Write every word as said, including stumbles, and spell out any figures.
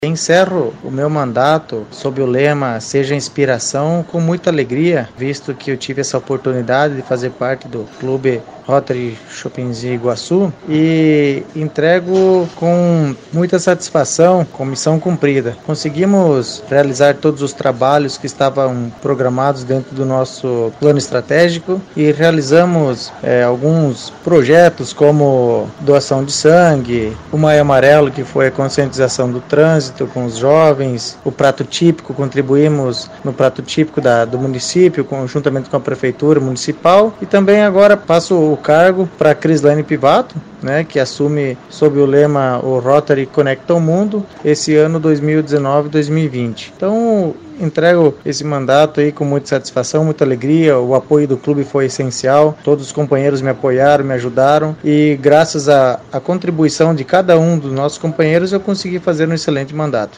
Encerro o meu mandato sob o lema Seja Inspiração com muita alegria, visto que eu tive essa oportunidade de fazer parte do Clube Rotary Chopinzinho Iguaçu e entrego com muita satisfação, com missão cumprida. Conseguimos realizar todos os trabalhos que estavam programados dentro do nosso plano estratégico e realizamos é, alguns projetos como doação de sangue, o Maio Amarelo, que foi a conscientização do trânsito com os jovens, o prato típico, contribuímos no prato típico da, do município, conjuntamente com a prefeitura municipal, e também agora passo o cargo para a Crislane Pivato, né, que assume sob o lema o Rotary Conecta o Mundo, esse ano dois mil e dezenove dois mil e vinte. Então, entrego esse mandato aí com muita satisfação, muita alegria. O apoio do clube foi essencial, todos os companheiros me apoiaram, me ajudaram, e graças à, à contribuição de cada um dos nossos companheiros eu consegui fazer um excelente mandato.